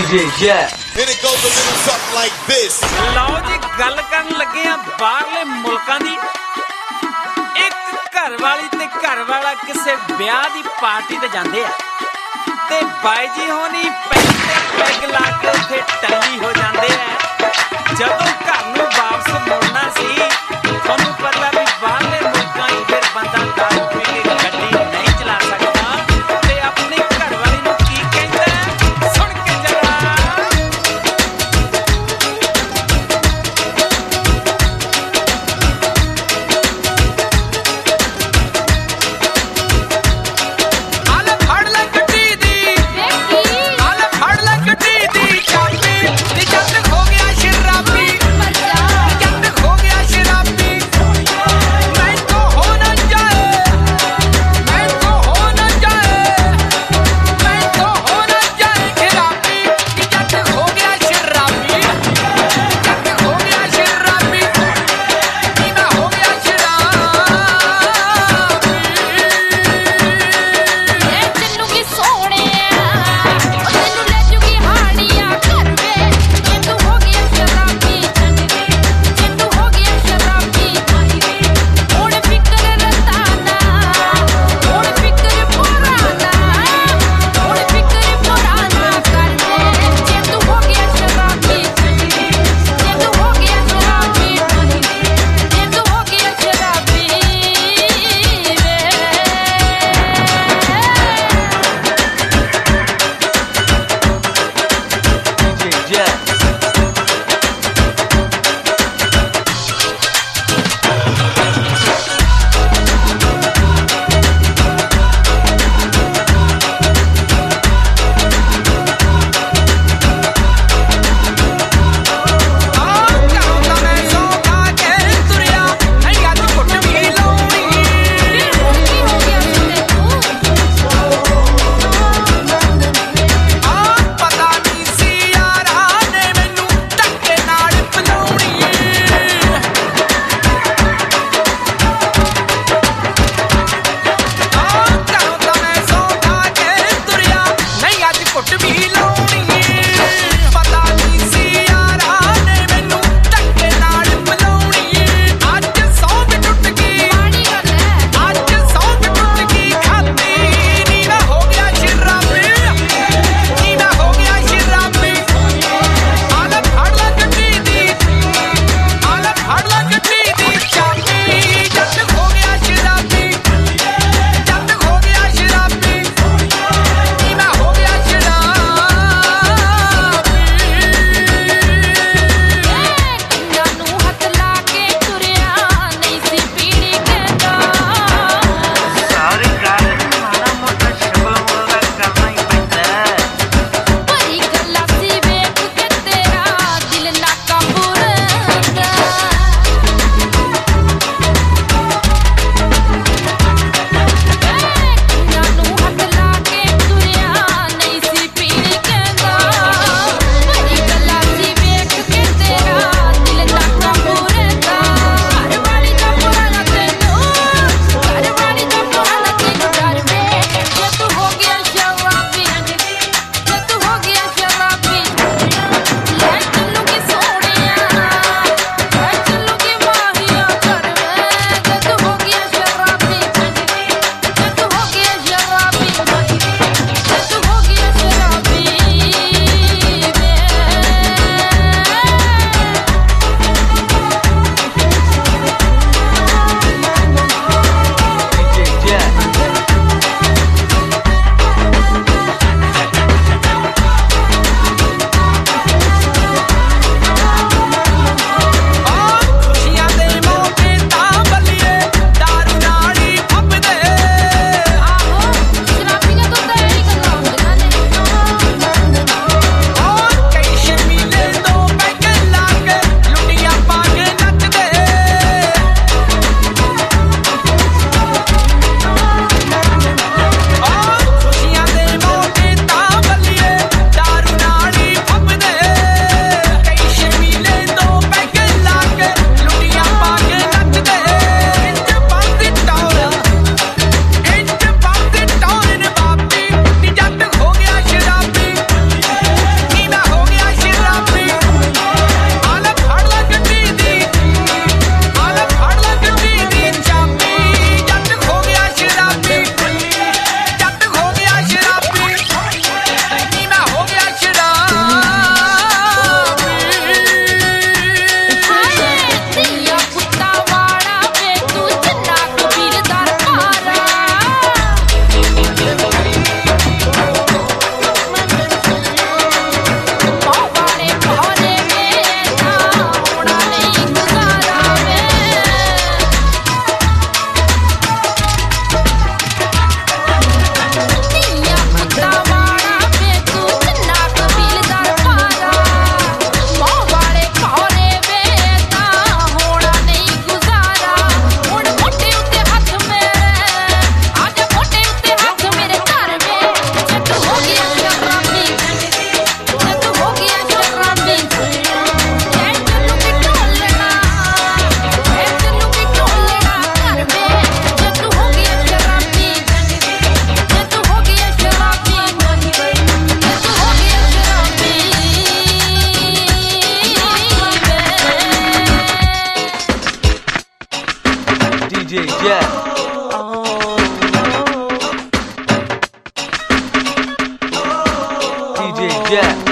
And it goes a little something like this. ਲਓ ਜੀ ਗੱਲ ਕਰਨ ਲੱਗੇ ਆ ਬਾਹਰਲੇ ਮੁਲਕਾਂ ਦੀ। ਇੱਕ ਘਰ ਵਾਲੀ ਤੇ ਘਰ ਵਾਲਾ ਕਿਸੇ ਵਿਆਹ ਦੀ ਪਾਰਟੀ ਤੇ ਜਾਂਦੇ ਆ ਤੇ ਬਾਈ ਜੀ ਹੋਣੀ ਪੈਗ ਲਾ ਕੇ ਉੱਥੇ ਟੱਲੀ ਹੋ ਜਾਂਦੇ ਆ। ਜਦੋਂ ਘਰ ਨੂੰ ਵਾਪਸ ਮੁੜਨਾ ਸੀ ਤੁਹਾਨੂੰ ਪਤਾ ਵੀ ਬਾਹਰਲੇ ਮੁਲਕਾਂ 'ਚ ਫਿਰ ਬੰਦਾ ਦਾਰੂ ਪੀ ਕੇ ਗੱਡੀ ਨਹੀਂ ਚਲਾ ਸਕਦਾ ਤੇ ਆਪਣੀ ਘਰ ਵਾਲੀ ਨੂੰ ਕੀ ਕਹਿੰਦਾ ਸੁਣ ਕੇ ਜਰਾ। हो गया शराबी Jet. DJ Jet.